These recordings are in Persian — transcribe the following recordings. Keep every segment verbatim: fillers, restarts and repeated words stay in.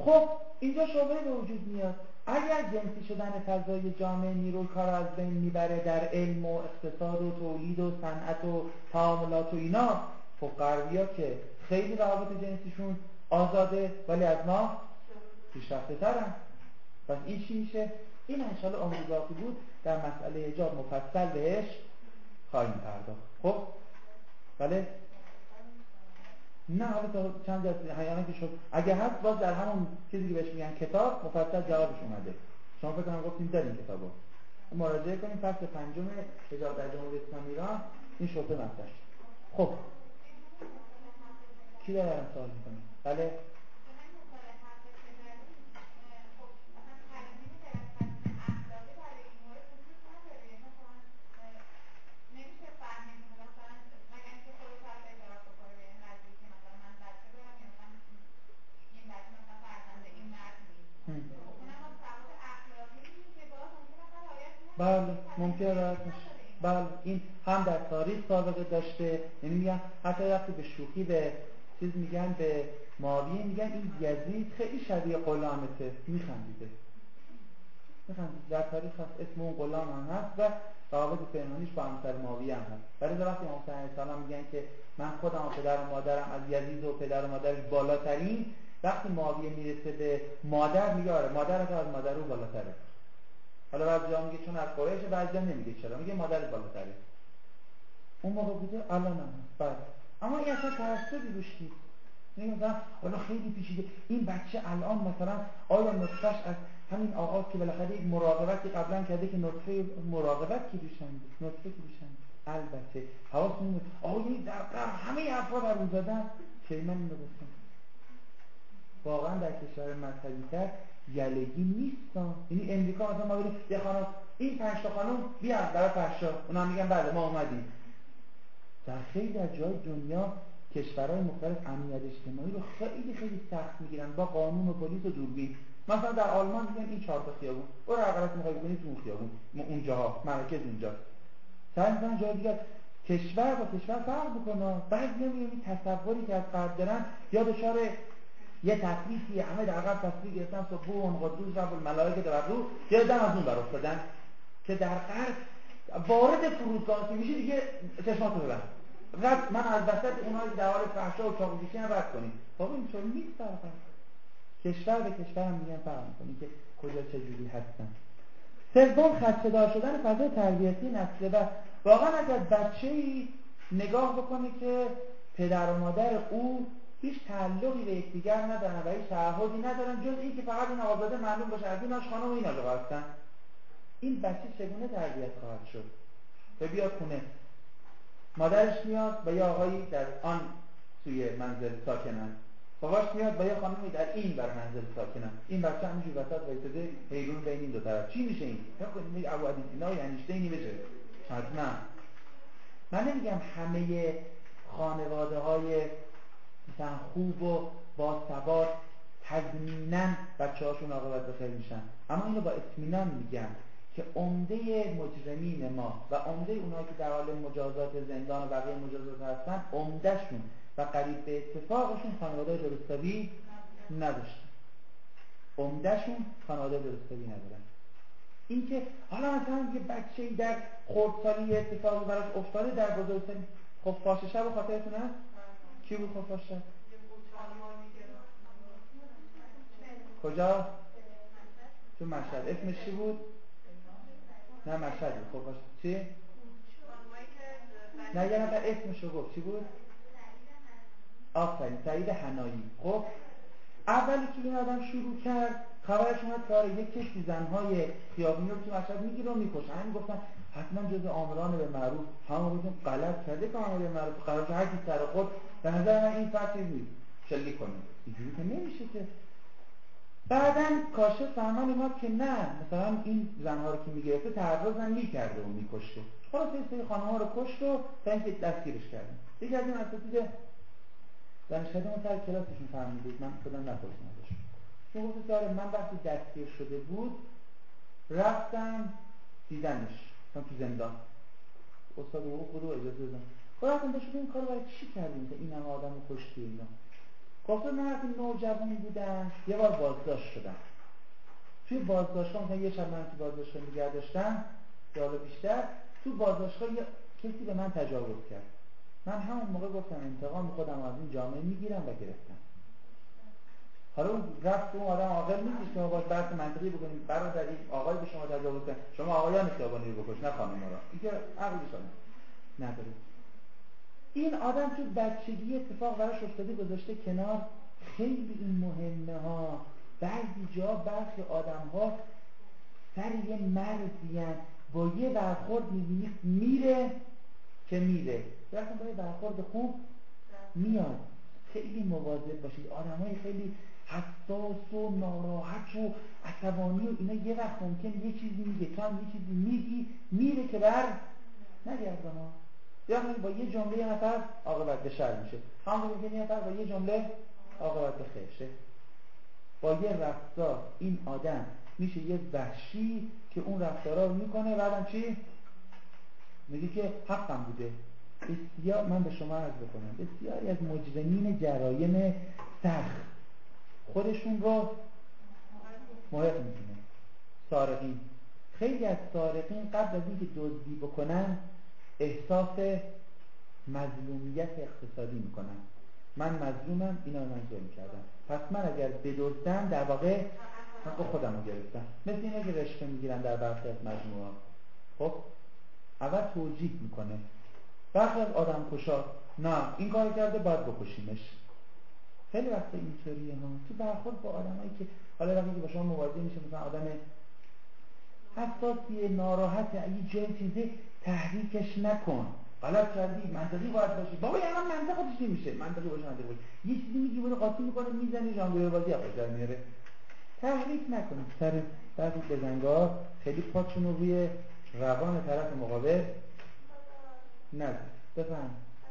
خب اینجا شبهه به وجود میاد، اگر جنسی شدن فضای جامعه نیروی کار از بین میبره در علم و اقتصاد و تولید و صنعت و تعاملات و اینا، خب غربی‌ها که خیلی روابط جنسیشون آزاده ولی از ما پیشرفته ترن. پس این چی میشه؟ این انشالله آموزاتی بود، در مسئله حجاب مفصل بهش خواهیم پرداخت. خب بله؟ نه حالا تا چند جلسه حیانه که شد اگه هست باز در همون چیزی که بهش میگن کتاب مفصل جوابش اومده. شما فکر کنم گفتیم داریم کتابو مراجعه کنیم. فصل پنجم حجاب در جمهوری اسلامی ایران این شده مطرح شد. خب کی داره الان سوال میکنه؟ بله بله ممکنه رعایت نشه. بله این هم در تاریخ سابقه داشته. یعنی میگن حتی وقتی به شوخی به چیز میگن به معاویه میگن این یزید خیلی شبیه غلامته، میخندیده میخندید. در تاریخ هست اسم اون غلام هم هست و روابط پنهانیش با همسر معاویه هم هست. برای وقتی امام حسین علیه السلام میگن که من خودم و پدر و مادرم از یزید و پدر و مادرش بالاترین، وقتی معاویه میرسه به مادر میگه آره مادرت از مادر او بالاتره. حالا بعضی جا میگه چون از قریشه، بعضی جا نمیگه چرا، میگه مادر بالاتره. اون موقع بوده الان هم هست. بعد اما این اصلا تعصبی روش نیست. میگم مثلا حالا خیلی پیچیده این بچه الان مثلا آیا نطفه‌اش از همین آغاز که بالاخره یک مراقبتی قبلا کرده که نطفه مراقبت کی روشن نطفه کی روشن البته حواسمون آیا در قرن همه حرفا در اون زدن که من اینو گفتم واقعا در کشور مذهبی تر یلگی نیستن. یعنی امریکا مثلا ما بریم یه خانم این پنج تا خانم بیان برای فحشا، اونا میگن بله ما اومدیم. در خیلی در جای دنیا کشورهای مختلف امنیت اجتماعی رو خیلی خیلی سخت میگیرن با قانون و پلیس و دوربین. مثلا در آلمان میگن این چهار تا خیابون برو هر غلط میخوای بکنی تو اون خیابون اونجاها مراکز اونجاست. سعی میکنن جای دیگه کشور با کشور فرق بکنه. بعد نمیگم این تصوری که از قبل دارن یا دچار یه تفریطی همه در عقب تصویر گرفتن سبحان قدوس رب الملائکه در رو یه دم از اون بر افتادن که در غرب وارد فرودگاه که میشه دیگه چشماتو ببند رد من از وسط اونایی که در حال فحشا و چاقوکشی هم رد کنیم. بابا این طور نیست. در غرب کشور به کشور هم میگن فرق میکنه که کجا چجوری هستن. سوم خدشه‌دار شدن فضای تربیتی نسل و واقعا اگر بچه‌ای نگاه بکنه که پدر و مادر او هیچ تعلقی به یکدیگر ندارن و هیچ تعهدی ندارن جز این که فقط این آزاده معلوم باشه از این آشخانه و این آقا هستن، این بچه چگونه تربیت خواهد شد؟ و بیاد خونه مادرش میاد با یه آقایی در آن سوی منزل ساکنن، باباش میاد با یه خانمی در این بر منزل ساکنن، این بچه همینجور وسط وایساده حیرون بین این دو طرف. چی میشه این؟ نکنید ابو علی سینا یا انیشتینی بشه. حتما من نمیگم همه خانواده های مثلا خوب و با ثبات تضمیناً بچه هاشون عاقبت بخیر میشن، اما اینو با اطمینان میگم که عمده مجرمین ما و عمده اونایی که در حال مجازات زندان و بقیه مجازات هستن عمدهشون و قریب به اتفاقشون خانواده درستابی نداشتن. عمدهشون خانواده درستابی ندارن. این که حالا مثلا یه بچه‌ای در خردسالی اتفاقی براش افتاده در بزرگسالی خفاش شب و خاطرتون هست؟ کی بود خفاش شب؟ کجا؟ تو مشهد. اسمش چی بود؟ نه مشهد بود. خفاش چی؟ نه یه نفر اسمش رو گفت. چی بود؟ آفرین سعید حنایی. خب اولی که این آدم شروع کرد خبرش اومد کار یک کشتی زنهای خیابونی رو تو مشهد میگیره و میکشن. همین گفتن حتما جز آمران به معروف. همون بودیم غلط کرده که آمر به معروف قرار هر کی سر خود به نظر من این فرض نیست شلیک کنیم. اینجوری که نمیشه که. بعدن کاشف فهمن اومد که نه مثلا این زنها رو که میگرفته تعرض هم میکرده و میکشته. خلاص این سری خانم‌ها رو کشت و تا اینکه دستگیرش کردن. یکی از این اساتید دانشگاه ما سر کلاسشون فهمیدید من خودم نپرسیدم ازش. چون گفت که من وقتی دستگیر شده بود رفتم دیدنش مثلا تو زندان. استاد حقوق بود و اجازه دادم. خب رفتم بهش این کارو برای چی کردین که این همه آدمو کشتی اینا؟ گفت من وقتی نوجوان بودم یه بار بازداشت شدم. توی بازداشتگاه مثلا یه شب من تو بازداشتگاه نگه داشتم، یا بیشتر تو بازداشتگاه یه کسی به من تجاوز کرد. من همون موقع گفتم انتقام خودم از این جامعه میگیرم و گرفتم. حالا اون رفت اون آدم عاقل نیست که ما باید بحث منطقی بکنیم. برادری آقای به شما تجاوز کرد، شما آقایان خیابانی رو بکش، نه خانم‌ها رو. این که عقلش نداره. این آدم تو بچگی اتفاق براش افتاده گذاشته کنار. خیلی این مهمه ها. بعضی جا برخی آدم ها سر یه مرزی هن. با یه برخورد میبینی میره که میره، برخون با یه برخورد خوب میاد. خیلی مواظب باشید. آدم های خیلی حساس و ناراحت و عصبانی و اینا یه وقت ممکن یه چیزی میگه، تو هم یه چیزی میگی میره که بر نگرده ها. یا با یه جمله یه نفر عاقبت به شر میشه، همون که یه نفر با یه جمله عاقبت به خیر شه. با یه رفتار این آدم میشه یه وحشی که اون رفتارا رو میکنه، بعدم چی؟ میگه که حقم بوده. بسیار من به شما عرض بکنم بسیاری از مجرمین جرایم سخت خودشون رو محق میکنه. سارقین، خیلی از سارقین قبل از اینکه دزدی بکنن احساس مظلومیت اقتصادی میکنن. من مظلومم، اینا من ظلم کردم، پس من اگر بدزدم در واقع حق خودم رو گرفتم. مثل اینه که رشوه میگیرن در برخی از مجموعه. خب اول توجیه میکنه. برخی از آدم کشا نه این کار کرده باید بکشیمش. خیلی وقت اینطوریه ها. تو برخورد با آدمایی که حالا وقتی که با شما مواجه میشه، مثلا آدم حساسیه، ناراحته، اگه جای چیزی تحریکش نکن. غلط کردی، منطقی باید باشی. بابا یعنی منطق خودش نمیشه. منطقی باشه، منطقی باشه. یه چیزی میگی بوده قاطی میکنه، میزنی ژانگلر بازی خودش در میاره. تحریک نکن. سر بعضی بزنگاه خیلی پاتشون رو روی روان طرف مقابل نزد. بفهم.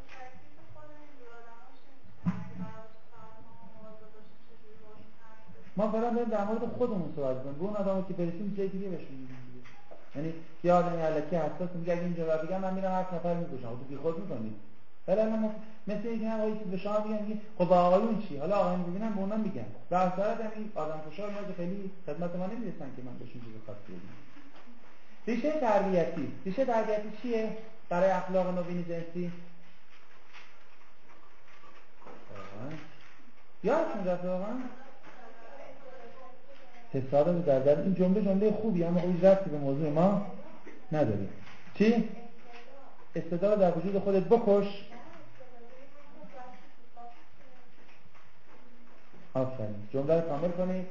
ما فعلا داریم در مورد خودمون صحبت می‌کنیم. به اون آدمایی که برسیم جای دیگه بهشون میگیم. یعنی یه آدمی الکی حساس میگه اگه اینجا بگم من میرم هفت نفر میکشم، تو بیخود میکنی. ولی الان مثل اینکه من آقایی که به شما میگن میگه خب با آقایون چی؟ حالا آقایون ببینن به اونا میگن. و اصلا این آدم کشا اینا که خیلی خدمت ما نمیرسن که من بهشون چیزی خاصی بگم. ریشه تربیتی. ریشه تربیتی چیه برای اخلاق نوین جنسی؟ یادتون رفت واقعا؟ حساب در در این جمله جمله خوبی اما هیچ ربطی به موضوع ما نداره. چی؟ استعداد در وجود خودت بکش. آفرین. جمله رو کامل کنید.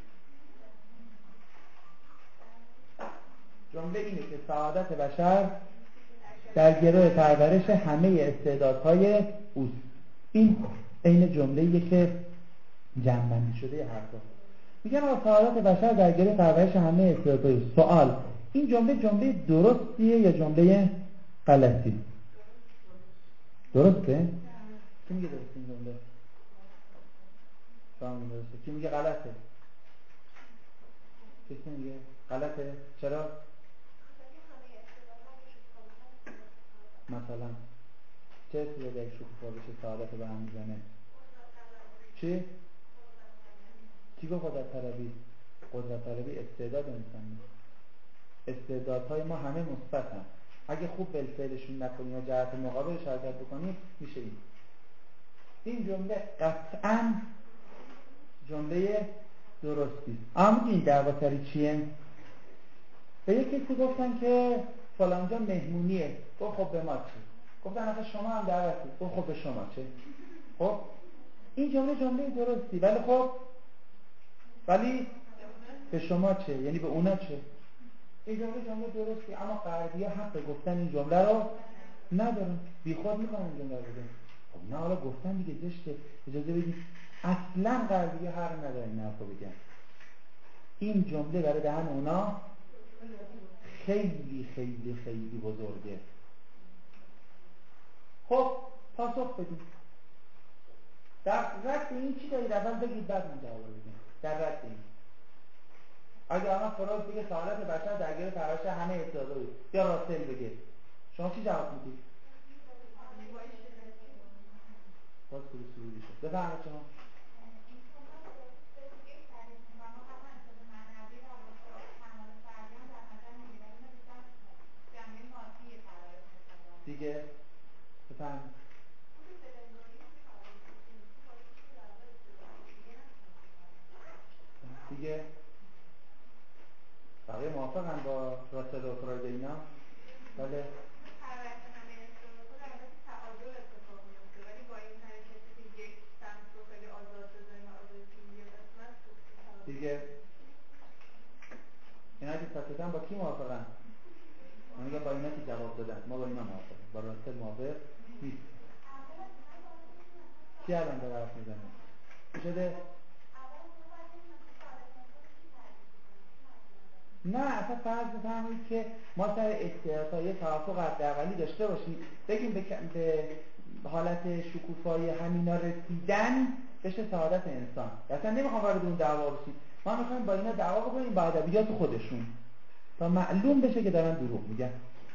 جمله اینه که سعادت بشر در گروه پرورش همه استعدادهای اوست. این عین جمله‌ایه که جمع‌بندی شده حرفا. میگن آقا سعادت بشر در گروه پرورش همه استعدادهای اوست. سوال، این جمله جمله درستیه یا جمله غلطی؟ درسته؟ کی میگه درسته این جمله؟ شما درسته. کی میگه غلطه؟ کسی میگه غلطه؟ چرا؟ مثلا چه استعداد یک شکوفا بشه سعادت به هم میزنه؟ چی؟ کی گفت قدرت طلبی؟ قدرت طلبی استعداد انسان نیست. استعدادهای ما همه مثبتن. اگه خوب بالفعلشون نکنیم و جهت مقابلش حرکت بکنیم میشه این. این جمله قطعاً جمله درستی. اما این دعوا سری چیه؟ به یک کسی گفتن که فلانجا مهمونیه. گفت خب به ما چه؟ گفتن آخه شما هم دعوتی. گفت خب به شما چه؟ خب این جمله جمله درستی، ولی خب ولی به شما چه؟ یعنی به اونا چه؟ این جمله جمله درستی، اما غربی‌ها حق گفتن این جمله رو ندارن. بیخود میکنن این جمله رو بگن. خب نه حالا گفتن دیگه زشته، اجازه بدید. اصلا غربی‌ها حق ندارن این حرفو بگن. این جمله برای دهن اونا خیلی خیلی خیلی بزرگه. خب پاسخ بدید. در رد این چی دارید؟ اول بگید بعد من جواب بدید. در رد این اگه آنها فراز بگه سعادت بشر در گروه پرورش همه استعدادهای یا راسل بگه، شما چی جواب میدید؟ باز کلی سرودی شد. بفرمایید شما. دیگه بقیه موافقن با راسل و فراید اینا؟ بله دیگه اینا که ساکتن با کی موافقن؟ من میگم با اینا که جواب دادن، ما با اینا موافقیم، با راسل موافق نیست. کی الان داره حرف میزنه؟ چی شده؟ نه اصلا فرض بفرمایید که ما سر اختلاف یه توافق حداقلی داشته باشیم، بگیم به, به حالت شکوفایی همینا رسیدن بشه سعادت انسان. اصلا نمیخوام وارد اون دعوا بشیم، ما میخوایم با اینا دعوا بکنیم با ادبیات خودشون تا معلوم بشه که دارن دروغ میگن.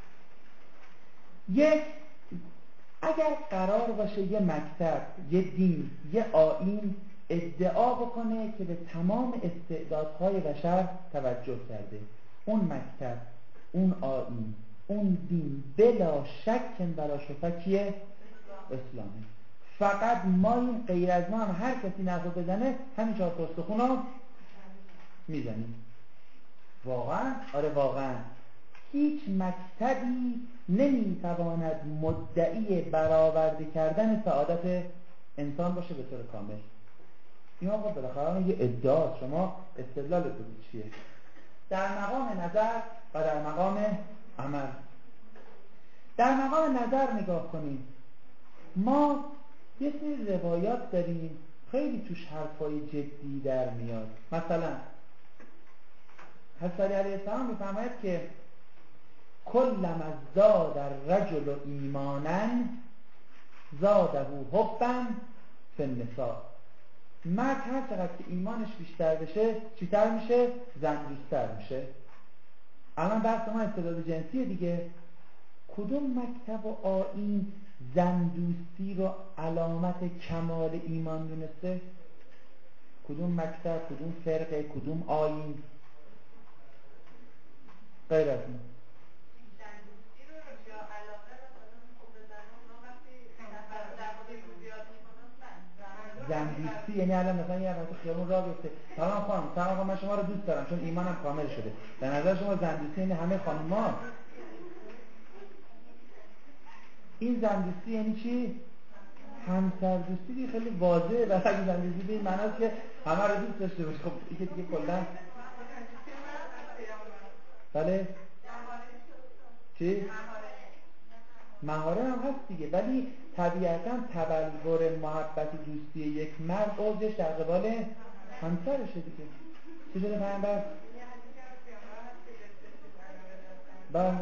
یک اگر قرار باشه یه مکتب، یه دین، یه آیین ادعا بکنه که به تمام استعدادهای بشر توجه کرده، اون مکتب، اون آیین، اون دین بلا شک بلا شبهه کیه؟ اسلامه. فقط ما این غیر از ما هم هر کسی نفع بزنه همین چهار تا استخون رو میزنیم. واقعا؟ آره واقعا هیچ مکتبی نمیتواند مدعی برآورده کردن سعادت انسان باشه به طور کامل. این آقا بالاخره یه ادعا، شما استدلالتون چیه؟ در مقام نظر و در مقام عمل. در مقام نظر نگاه کنیم، ما یه سری روایات داریم خیلی توش حرفای جدی در میاد. مثلا حضرت علی علیه السلام میفرماید که کلما زاد الرجل ایمانا زاده حبا فی النساء. مرد هر چقدر که ایمانش بیشتر بشه چیتر میشه؟ زندوستر میشه. الان بحث ما استعداد جنسی دیگه. کدوم مکتب و آیین زندوستی رو علامت کمال ایمان دونسته؟ کدوم مکتب، کدوم فرقه، کدوم آیین؟ غیر از این زندوستی یعنی الان مثلا یه وقت خیابون راه بیفته سلام خانم، سلام خانم، من شما رو دوست دارم چون ایمانم کامل شده. به نظر شما زندوستی یعنی همه خانوما؟ این زندوستی یعنی چی؟ همسر دوستی دیگه خیلی واضحه. و اگه زندوستی به این معناست که همه رو دوست داشته باشه. خب این که دیگه کلا بله چی؟ مهاره هم هست دیگه، ولی طبیعتا تبلور محبت دوستی یک مرد اوجش در قبال همسرشه دیگه. چی شده پیامبر؟ بله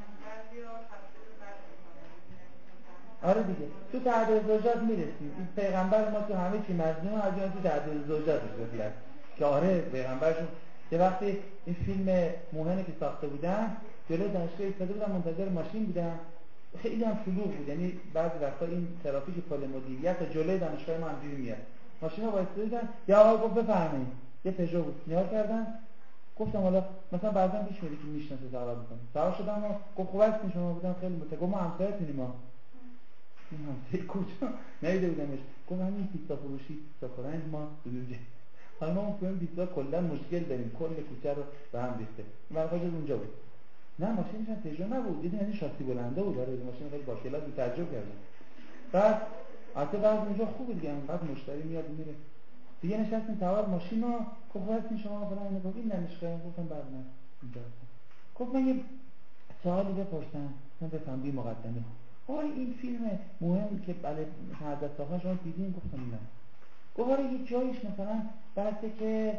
آره دیگه تو تعدد زوجات میرسیم. این پیغمبر ما تو همه چی مظلوم از اون تو تعدد زوجات میشه که آره پیغمبرشون یه وقتی این فیلم موهنه که ساخته بودن جلو دانشگاه ایستاده بودن منتظر ماشین بودن، خیلی هم شلوغ بود، یعنی بعضی وقتا این ترافیک پل مدیریت تا جلوی دانشگاه ما همجوری میاد. ماشینا وایساده بودن، یا آقا گفت بفرمایید، یه پژو بود، نگاه کردن گفتم حالا مثلا بعضا پیش میاد که میشناسه سوار میکنه. سوار شدم و گفت خوب هستین شما؟ بودم خیلی متشکرم، ما همسایه‌تونیم. ما این همسایه کجا؟ ندیده بودمش. گفت همین پیتزا فروشی پیتزا خورنج ما بودیم. حالا ما اون پیتزا کلا مشکل داریم، کل کوچه رو به هم ریخته. من خودم اونجا بود. نه ماشینش هم پژو نبود، یه دونه شاسی بلنده بود. آره ماشین خیلی با کلاس بود، تعجب کردم. بعد البته بعد اونجا خوب دیگه، بعد مشتری میاد و میره. دیگه نشستیم سوار ماشین و گفت هستین شما فلان؟ گفت این دانشگاه. گفتم بعد نه اینجا. گفت من یه سوالی بپرسم، من بفهم بی مقدمه. آره این فیلم مهم که بله حضرت صاحب شما دیدین؟ گفتم نه. گفت آره یه جایش مثلا بحثه که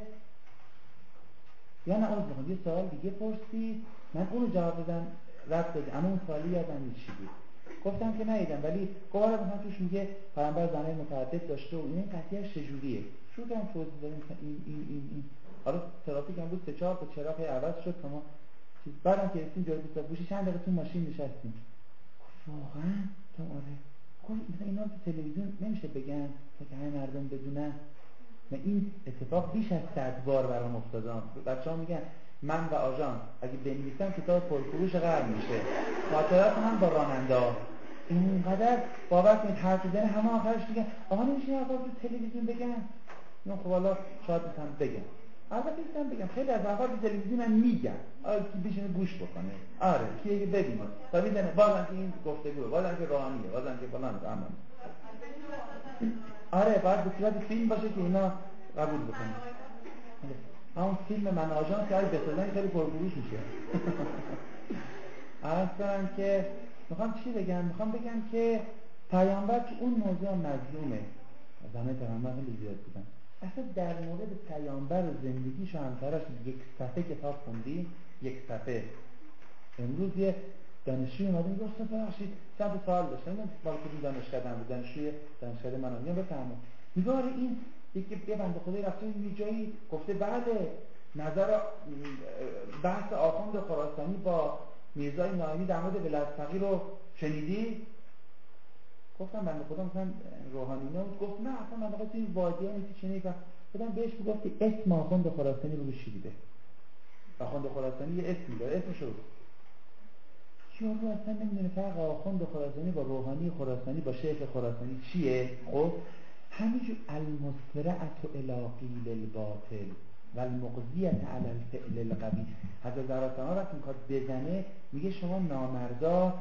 یا نه عرض میخوام یه سوال دیگه پرسید من اونو جواب بدم رد دادی، اما اون سوالی یادم نیست چی بود. گفتم که ندیدم، ولی گفت آره مثلا توش میگه پیامبر زنای متعدد داشته و این قضیه چجوریه. شو کردم توضیح دادم این این این این حالا ترافیک هم بود، سه چهار تا چراغ عوض شد تا ما چیز. بعدم که رسیدیم جای دوستا بوشی چند دقیقه تو ماشین نشستیم. واقعا تو آره گفت مثلا اینا تو تلویزیون نمیشه بگن تا که همه مردم بدونن. و این اتفاق بیش از صد بار برام افتاده. بچه‌ها میگن من و آژان اگه بنویسم کتاب پرفروش قرار میشه. خاطرات من با راننده اینقدر بابت این حرف زدن همه آخرش میگن آقا نمیشه آقا تو تلویزیون بگن. نه خب حالا شاید مثلا بگن. البته اینم بگم خیلی از افراد تلویزیون من میگن آره کی بشینه گوش بکنه، آره کی ببینه تا میدونه بازم که این گفتگو بازم که روحانیه بازم که فلان اما آره باید به صورت فیلم باشه که اینا قبول بکنه. همون فیلم من آژانس که اگه بسازن خیلی پرفروش میشه. اصلا که میخوام چی بگم؟ میخوام بگم که پیامبر تو اون موضوع مظلومه. زمان پیامبر خیلی زیاد بودن. اصلا در مورد پیامبر و زندگیش و همسرش یک صفحه کتاب خوندی، یک صفحه. امروز یه دانشجوی اومده میگه استاد ببخشید چند سوال داشتم، من با کدوم دانشگاه بودم، دانشجوی دانشگاه منو میگم بفهمم. میگه آره این یکی یه بنده خدایی رفته یه جایی گفته بله نظر بحث آخوند خراسانی با میرزای نایمی در مورد ولایت فقیه رو شنیدی؟ گفتم بنده خدا مثلا روحانیونه بود. گفت نه اصلا من بخاطر این وادیانی که شنیدم خودم بهش میگفت که اسم آخوند خراسانی رو شنیده. آخوند خراسانی یه اسمی داره، اسمش رو یارو اصلا نمیدونه فرق آخوند خراسانی با روحانی خراسانی با شیخ خراسانی چیه. خب همینجور المسرعت الی قیل الباطل و المغزیت علی الفعل القبیح. حضرت زرتشت وقتی میخواد بزنه میگه شما نامردا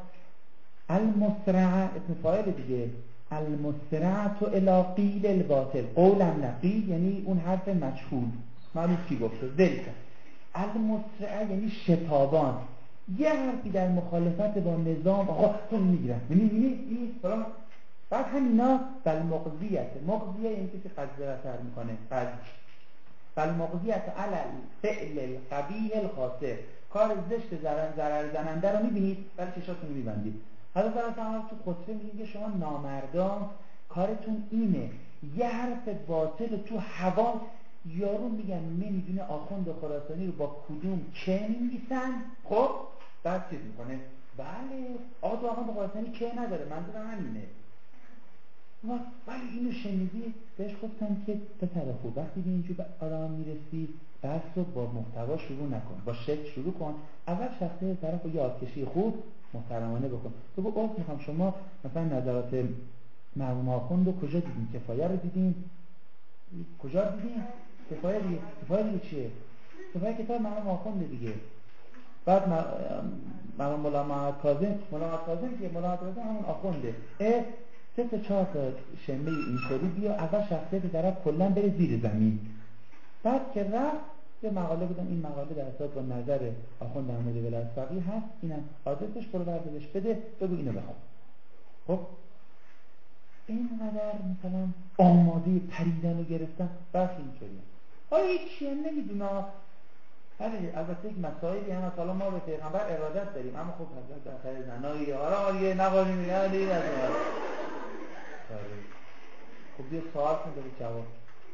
المسرع اسم فاعل دیگه، المسرعت الی قیل الباطل، قولم نقیل یعنی اون حرف مجهول معلوم کی گفته ذلک، المسرع یعنی شتابان یه حرفی در مخالفت با نظام آقا تو میگیرن میبینی این فلان. بعد همینا بل مقضیت مقضیه این کسی قضیه سر میکنه قضیه بل مقضیت علل فعل القبیح الخاسر، کار زشت ضرر زننده رو میبینید ولی چشاتون میبندید. حضرت زرتشت تو خطبه میگه شما نامردان کارتون اینه یه حرف باطل تو هوا یارو میگن نمیدونه آخوند خراسانی رو با کدوم که میگیسن. خب بعد چیز میکنه بله آقا تو آخوند خراسانی که نداره منظورم همینه. ولی اینو شنیدی؟ بهش گفتم که پسر خوب وقتی به اینجور آرام میرسی بحث رو با محتوا شروع نکن، با شکل شروع کن. اول شخصه طرف رو یه آتکشی خوب محترمانه بکن. بگو اوه میخوام شما مثلا نظرات مرحوم آخوند رو کجا دیدین؟ کفایه رو دیدین؟ کجا دیدین؟ کفایه دیگه کفایه دیگه چیه؟ کفایه کتاب مرحوم آخوند دیگه. بعد مرحوم مولا محمد کاظم مولا محمد کاظم که مولا محمد کاظم همون آخونده. اه سه تا چهار تا شنبه اینطوری بیا اول شخصیت طرف کلا بره زیر زمین. بعد که رفت یه مقاله بودم این مقاله در اساس با نظر آخوند در مورد ولایت فقیه هست اینم آدرسش برو بردارش بده بگو اینو بخون. خب اینقدر مثلا آماده پریدن و گرفتن برخی اینطوری حالا هیچی هم نمیدونه. بله البته یک مسائلی هم حالا ما به پیغمبر ارادت داریم اما خب حضرت در خیر زنایی آره یه نقالی میگن دیگه از خب یه سوال کن داره جواب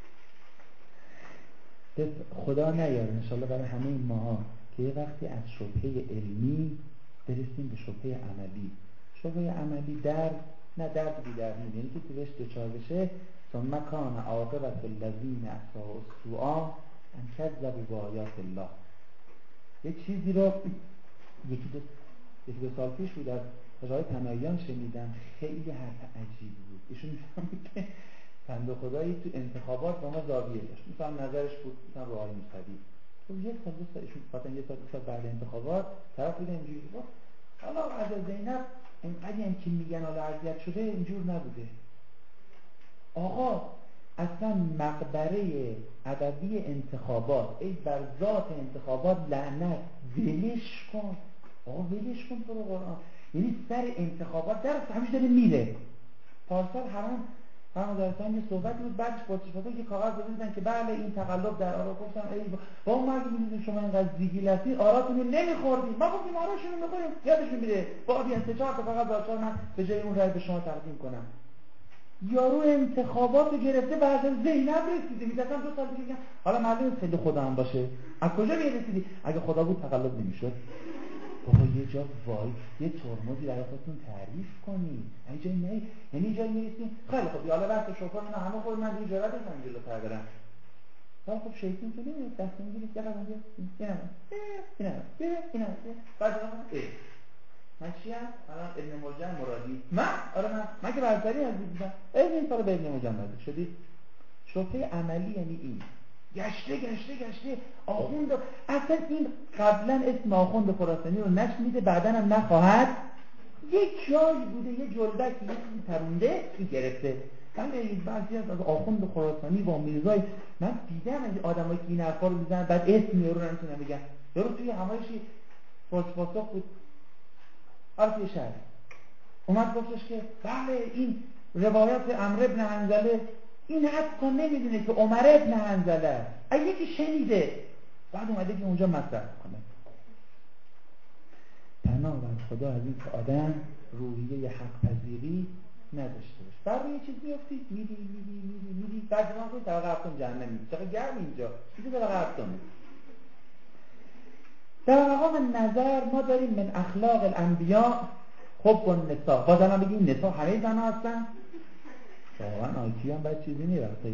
خدا نیاره انشالله برای همه این ماها که یه وقتی از شبهه علمی برسیم به شبهه عملی. شبهه عملی درد نه درد بی درد نیست، یعنی که توش دچار بشه ثم کان عاقبت الذین اساءوا السوء ان کذبوا بآیات الله. یه چیزی رو یکی دو یکی دو سال پیش بود از آقای تناییان شنیدم خیلی حرف عجیبی بود. ایشون میفهمه که بنده خدایی تو انتخابات با ما زاویه داشت میفهم نظرش بود مثلا روحانی مستدی تو یک سال دو سال ایشون فقط یک سال دو سال بعد انتخابات طرف بود اینجوری بود حالا از زینب اینقدر هم که میگن حالا اذیت شده اینجور نبوده. آقا اصلا مقبره ادبی انتخابات ای بر ذات انتخابات لعنت ولش کن. آقا ولش کن تو رو قرآن. یعنی سر انتخابات درست همیشه داره میره. پارسال حرام حرام دارستان یه صحبتی بود بعدش پرسش‌پاسخ که کاغذ دادن که بله این تقلب در آرا. گفتم ای با اون مگه میدونید شما اینقدر زیگیل هستید آراتون رو نمیخوردید. ما گفتیم آراشون رو میخوریم یادشون میره با آدینس چهار تا فقط داشتن من به جای اون رای به شما تقدیم کنم. یارو انتخابات رو گرفته بعد از زینب رسیده میدادم دو سال دیگه حالا معلومه خیلی خدا هم باشه از کجا میرسیدی؟ اگه خدا بود تقلب نمیشد. بابا یه جا وای یه ترمزی برای خودتون تعریف کنی یه جایی نه یعنی جایی میرسیم خیلی خب حالا وقت شوفر اینا همه خود من دیگه جرأت نمیکنم جلوتر برم. حالا خب شیطان تو نمیاد دست میگیری یه قدم بیا اینا اینا اینا اینا بعد اه من چی هم؟ الان ابن ملجم مرادی من؟ آره من من که برزداری از بودم ابن این سال به ابن ملجم نزدیک شدی. شبهه عملی یعنی این گشته گشته گشته آخوند اصلا این قبلا اسم آخوند خراسانی رو نشنیده، بعدن هم نخواهد. یک جایی بوده یه جلبکی یه چیزی پرونده این گرفته. بله بعضی از آخوند خراسانی با میرزای من دیدم این آدمایی که این حرفا رو میزنن بعد اسم یارو رو نمیتونن بگن. یارو توی همایشی پاسپاسخ بود حالا توی شهر اومد گفتش که بله این روایت عمرو ابن حنظله این حتی نمیدونه که عمر ابن حنظله است، اگه یکی شنیده بعد اومده که اونجا مطرح کنه. پناه بر خدا از این که آدم روحیه حق پذیری نداشته باشه. برای یه چیز میافتی میری میری میری میری بعد ما کنی طبقه هفتم جهنم میری چقدر گرم اینجا میگه طبقه هفتم. در مقام نظر ما داریم من اخلاق الانبیاء حب النساء. باز الان بگیم نساء همه زن ها هستن؟ واقعا آیتی هم باید چیزی نیرفته.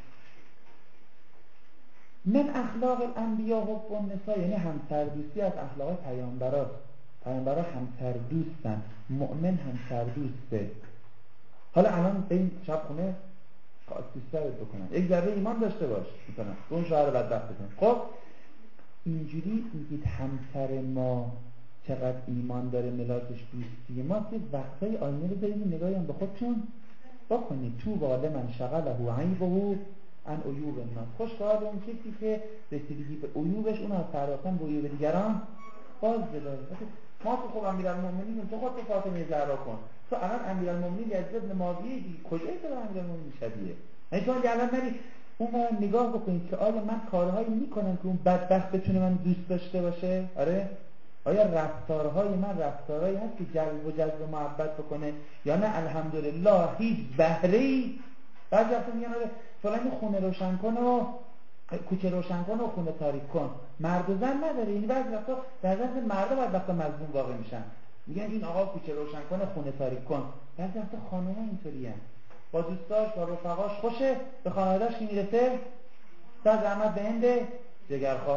من اخلاق الانبیاء حب النساء یعنی همسردوستی از اخلاق پیامبران. پیامبران همسردوستن، مؤمن همسردوسته. حالا الان به این شب خونه سیستر بکنن یک ذره ایمان داشته باش میتونن اون شوهر بدبخت بکنن. خب اینجوری میگید همسر ما چقدر ایمان داره ملاکش دوستی ما که وقتای آینه رو داریم نگاهی هم به خودتون بکنید. تو باله من شغله عیبه ان عیوب الناس. خوشحال اون کسی که رسیدگی به عیوبش اون از پرداختن به عیوب دیگران باز بداره. ما تو خب امیرالمومنین تو خودت فاطمه زهرا کن. تو الان امیرالمومنین یزید بن معاویه کجای تو امیرالمومنین شبیه؟ یعنی تو الان نری اون رو نگاه بکنید که آیا من کارهایی میکنم که اون بدبخت بتونه من دوست داشته باشه؟ آره؟ آیا رفتارهای من رفتارهایی هست که جلب و جذب و محبت بکنه یا نه الحمدلله هیچ بهره‌ای؟ بعضی وقتا میگن آره فلان خونه روشن کن و کوچه روشن کن و خونه تاریک کن. مرد و زن نداره. یعنی بعضی وقتا در ضمن مردا بعد وقتا مظلوم واقع میشن. میگن این آقا کوچه روشن کن و خونه تاریک کن. بعضی وقتا خانم‌ها اینطوریه. با دوستاش با رفقاش خوشه، به خانواده‌اش که میرسه تا زحمت به هند جگرخوار.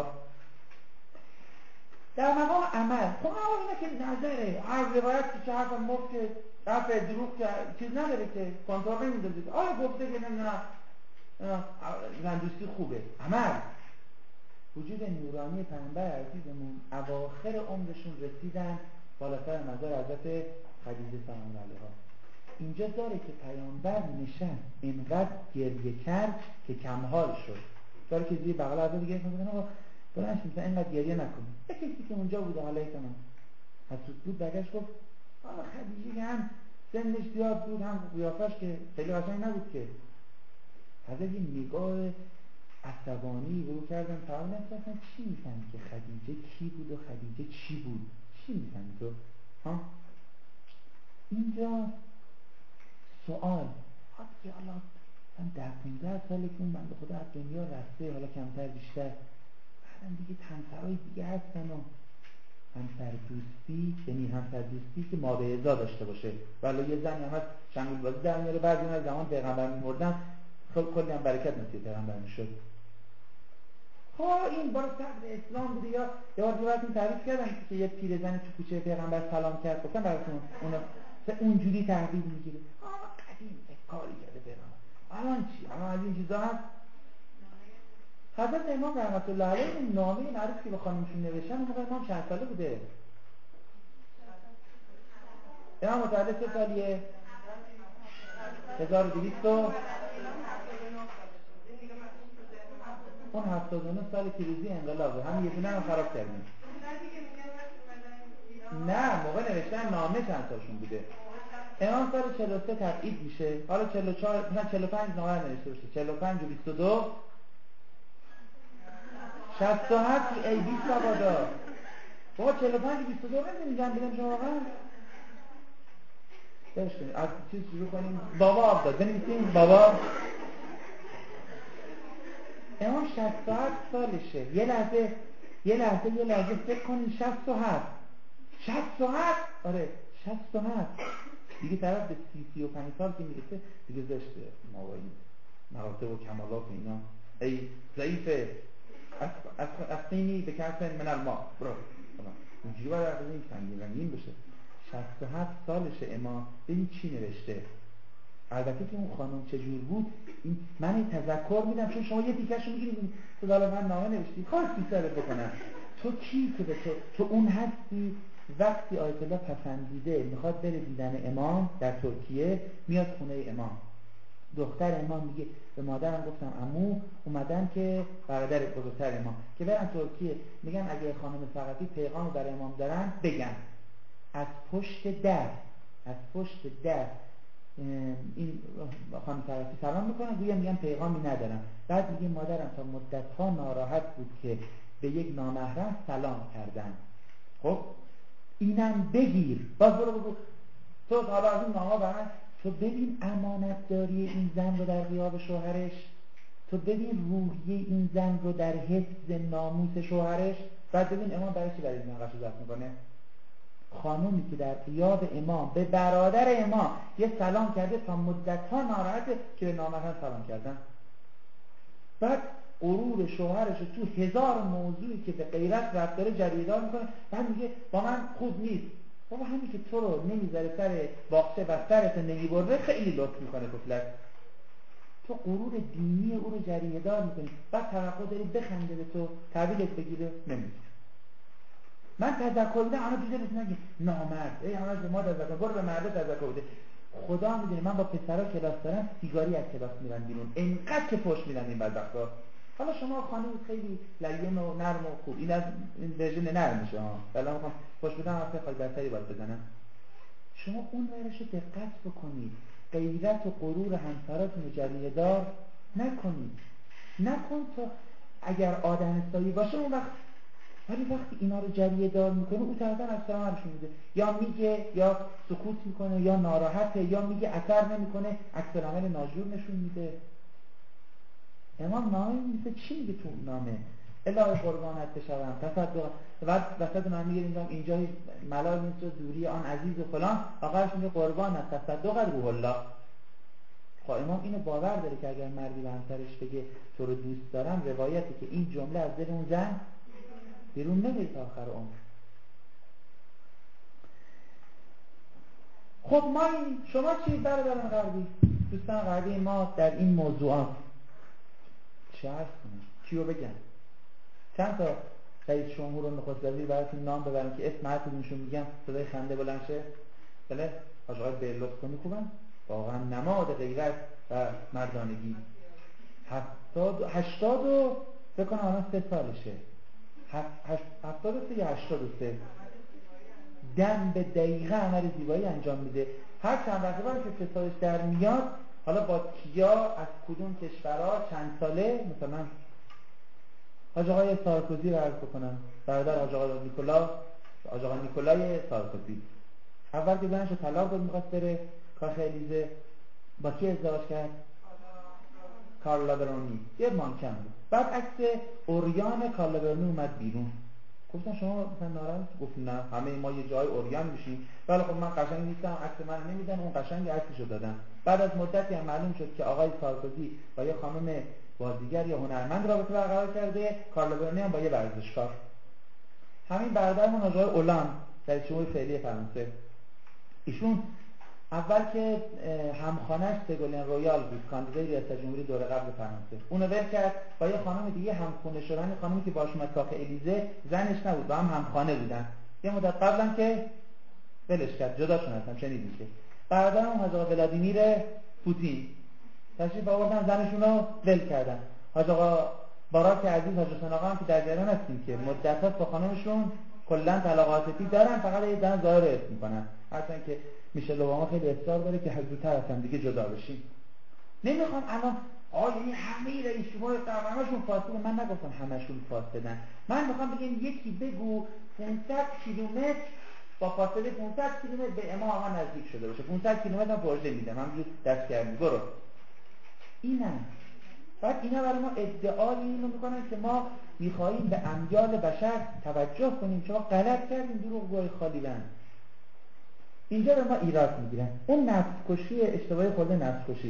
در مقام عمل خب اما اینه که نظره هر روایت که چه حرف مفت که رفع دروغ که چیز نداره که کنترل نمیدازید. آیا گفته که نمیدونم زندوستی خوبه؟ عمل وجود نورانی پیامبر عزیزمون اواخر عمرشون رسیدن بالاتر نظر حضرت خدیجه سلام علیها. اینجا داره که پیامبر نشست اینقدر گریه کرد که کمحال شد. داره که زیر بغل حضرت گریه کنه آقا بلنش میتونه اینقدر گریه نکنه. یه کسی که اونجا بوده حالا یکم حسوس بود برگشت گفت آقا خدیجه که هم سنش زیاد بود هم قیافش که خیلی قشنگ نبود که. حضرت یه نگاه عصبانی رو کردن تعالی اصلا چی میفهمی که خدیجه کی بود و خدیجه چی بود؟ چی میفهمی تو؟ ها؟ اینجا سوال حالا که حالا من در پونزده ساله که اون بنده خدا از دنیا رفته حالا کمتر بیشتر بعدم دیگه همسرهای دیگه هستن و همسر دوستی یعنی همسر دوستی که ما به ازا داشته باشه. ولی یه زنی هم هست شنگول بازی در میاره بعضی اون از زمان پیغمبر میمردن کلی هم برکت نصیب پیغمبر میشد. ها این بالا صدر اسلام بوده یا یه بار دیوارتون تعریف کردم که یه پیرزنی تو کوچه پیغمبر سلام کرد گفتم براتون اونو اونجوری تحویل میگیره. آه قدیم کاری کرده پیغمبر. الان چی؟ الان از این چیزا هست. حضرت امام رحمت الله علیه این نامه معروف که به خانمشون نوشتن اون امام چند ساله بوده؟ امام متولد چه سالیه؟ هزار و دویست اون هفتاد و نه سال پیروزی انقلابه. هم یه دونه هم خراب کردیم. نه موقع نوشتن نامه چند سالشون بوده. امام سال چهل و سه تبعید میشه. حالا چهل و چهار نه چهل و پنج نامه نوشته باشه. چهل و پنج و بیست و دو شصت و هفت ای بیست سوادا. بابا چهل و پنج و بیست و دو نمیدونم بگم شما واقعا برش کنیم از چیز شروع کنیم. بابا آب داد بنویسیم بابا. امام شصت و هفت سالشه. یه لحظه یه لحظه یه لحظه فکر کنین شصت و هفت شصت و هفت آره شصت و هفت دیگه طرف به سی سی و پنج سال که میرسه دیگه زشته مواعید مراتب و کمالات اینا. ای ضعیفه اصینی به کسن من الماء برو اینجوری باید این سنگین رنگین بشه. شصت و هفت سالشه امام. ببین چی نوشته. البته که اون خانم چجور بود این من تذکر میدم، چون شما یه تیکه‌شو میگیرید تو حالا من نامه نوشتی خواستی سرت بکنم، تو کی که به تو تو اون هستی. وقتی آیت الله پسندیده میخواد بره دیدن امام در ترکیه، میاد خونه امام، دختر امام میگه به مادرم گفتم عمو اومدن که برادر بزرگتر امام که برن ترکیه، میگن اگه خانم ثقفی پیغام برای امام دارن بگن. از پشت در از پشت در این خانم ثقفی سلام میکنن، گویا میگن پیغامی ندارن. بعد میگه مادرم تا مدت‌ها ناراحت بود که به یک نامحرم سلام کردن. خب اینم بگیر، باز برو بگو تو حالا از اون نامه برن. تو ببین امانت داری این زن رو در غیاب شوهرش، تو ببین روحیه این زن رو در حفظ ناموس شوهرش. بعد ببین امام برای چی برای این نقش ضبط میکنه؟ خانومی که در غیاب امام به برادر امام یه سلام کرده تا مدت‌ها ناراحته که به نامحرم سلام کردن. بعد غرور شوهرش تو هزار موضوعی که به غیرت رفت داره جریدار میکنه. بعد میگه با من خوب نیست. بابا همین که تو رو نمیذاره سر باغچه و سرت نمیبره خیلی لطف میکنه طفلک. تو غرور دینی او رو جریدار میکنی، بعد توقع داری بخنده به تو تحویلت بگیره، نمیگیره. من تذکر بودم اما دیگه بهت نگی نامرد، ای همش به ما تذکر، برو به مرده تذکر بده. خدا میدونه من با پسرا کلاس دارم سیگاری از کلاس میرن بیرون، اینقدر که فحش میدن این بدبختا. حالا شما خانم خیلی لین و نرم و خوب، این از این ورژن نرمشه ها، بلا میخوام فحش بدم اصلا خیلی بهتری باید بزنم. شما اون ورشو دقت بکنید، غیرت و غرور همسراتون رو جریدار نکنید. نکن تو اگر آدم سایی باشه اون وقت، ولی وقتی اینا رو جریه دار میکنه او طرفاً از سرمانشون میده، یا میگه یا سکوت میکنه یا ناراحته یا میگه اثر نمیکنه، عکس العمل ناجور نشون میده. امام نامه میگه چی میگه تو نامه؟ الهی قربانت بشوم تصدق، بعد وسط نامه میگه اینجا ملال نیست و دوری آن عزیز و فلان، آخرش میگه قربانت تصدق روح الله. خب امام اینو باور داره که اگر مردی به همسرش بگه تو رو دوست دارم، روایتی که این جمله از دل اون زن بیرون نمیره تا آخر عمر. خب ما این شما چی برادران غربی، دوستان غربی ما در این موضوعات چه عرض کنم، چی رو بگم؟ چند تا رئیس جمهور و نخست وزیر براتون نام ببرم که اسم هر کدومشون میگم صدای خنده بلند شه؟ بله حاج آقای بهلوت کنی خوبن، واقعا نماد غیرت و مردانگی. هفتاد هشتاد و فکر کنم الان سه سالشه، هفتاد و سه یا هشتاد و سه، دم به دقیقه عمل زیبایی انجام میده. هر چند وقت باید که کسایش در میاد، حالا با کیا از کدوم کشورها چند ساله، مثلا حاج آقای سارکوزی رو عرض بکنم، برادر حاج آقای نیکولا، حاج آقای نیکولای سارکوزی، اول که زنشو طلاق داد میخواست بره کاخ الیزه، با کی ازدواج کرد؟ کارلا برونی، یه مانکن بود. بعد عکس اوریان کارلا برونی اومد بیرون. گفتن شما مثلا ناراحت؟ گفت نه، همه ما یه جای اوریان میشیم. ولی خب من قشنگ نیستم، عکس من نمیدن، اون قشنگ عکسشو دادن. بعد از مدتی هم معلوم شد که آقای سارکوزی با یه خانم بازیگر یا هنرمند رابطه برقرار کرده، کارلا برونی هم با یه ورزشکار. همین برادرمون آقای اولاند رئیس جمهور فعلی فرانسه، ایشون اول که همخانه‌اش سگولن رویال بود، کاندیدای ریاست جمهوری دوره قبل فرانسه، اونو ول کرد با یه خانم دیگه همخونه شدن، خانمی که باهاش اومد کاخ الیزه زنش نبود، با هم همخانه بودن. یه مدت قبلم که ولش کرد، جداشون هستن، شنیدید که برادرم حاج آقا ولادیمیر پوتین تشریف آوردن، زنشون رو ول کردن. حاج آقا باراک عزیز، حاج حسین آقا هم که در جریان هستیم که مدت‌ها با خانمشون کلا طلاق عاطفی دارن، فقط یه زن ظاهر اسم میکنن، هرچند که میشل اوباما خیلی اصرار داره که زودتر از هم دیگه جدا بشیم. نمیخوام الان آ یعنی همه رئیس جمهور همشون فاسدن، من نگفتم همشون فاسدن، من میخوام بگم یکی بگو پانصد کیلومتر با فاصله پانصد کیلومتر به امام آقا نزدیک شده باشه، پانصد کیلومتر هم پروژه میدم همونجور دست کردی برو. اینم بعد اینا برای ما ادعای اینو میکنن که ما میخواهیم به امیال بشر توجه کنیم، شما غلط کردیم، دروغ گوی خالیلن. اینجا به ما ایراد میگیرن، اون نفس کشی، اشتباهی خورده نفس کشی.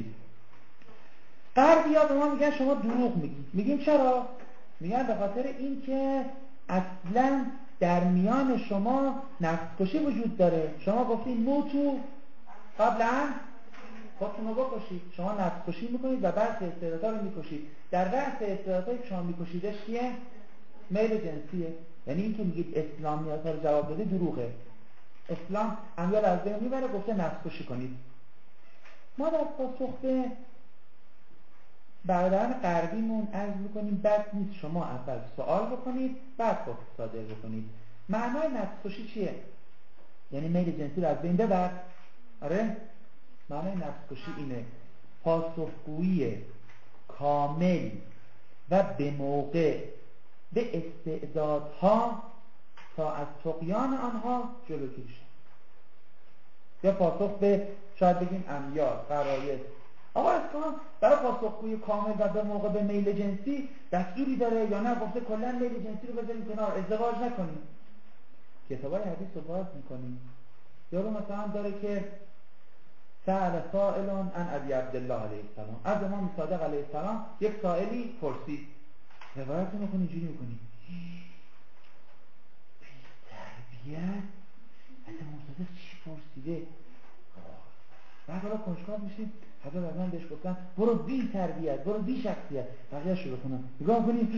غربی‌ها به ما میگن شما دروغ میگید. میگیم چرا؟ میگن به خاطر این که اصلا در میان شما نفس کشی وجود داره. شما گفتید موتو قبلا خودتون رو بکشید. شما نفس کشی میکنید و بعضی استعدادها رو میکشید. در رأس استعدادهایی که شما میکشیدش کیه؟ میل جنسیه. یعنی این که میگید اسلام نیازها رو جواب داده دروغه. اسلام امیال از بین میبره، گفته نفس کشی کنید. ما در پاسخ به برادران غربیمون عرض میکنیم بد نیست شما اول سوال بکنید بعد حکم صادر بکنید. معنای نفس کشی چیه؟ یعنی میل جنسی رو از بین ببر. آره؟ معنای نفس کشی اینه پاسخگویی کامل و به موقع به استعدادها تا از طغیان آنها جلوگیری شد. یا پاسخ به شاید بگیم امیال، غرایز. آقا اسلام برای پاسخگویی کامل و به موقع به میل جنسی دستوری داره یا نه؟ گفته کلا میل جنسی رو بذاریم کنار، ازدواج نکنیم. کتابای حدیث رو باز میکنیم. یارو مثلا داره که سأل سائل عن ابی عبدالله علیه السلام، از امام صادق علیه السلام یک سائلی پرسید. روایت رو میکنی اینجوری میکنی تربیت از امام صادق چی پرسیده؟ بعد حالا کنجکاو میشیم. حضرت از من بهش گفتن برو بی تربیت، برو بی شخصیت. بقیه‌اش رو بخونم نگاه کنید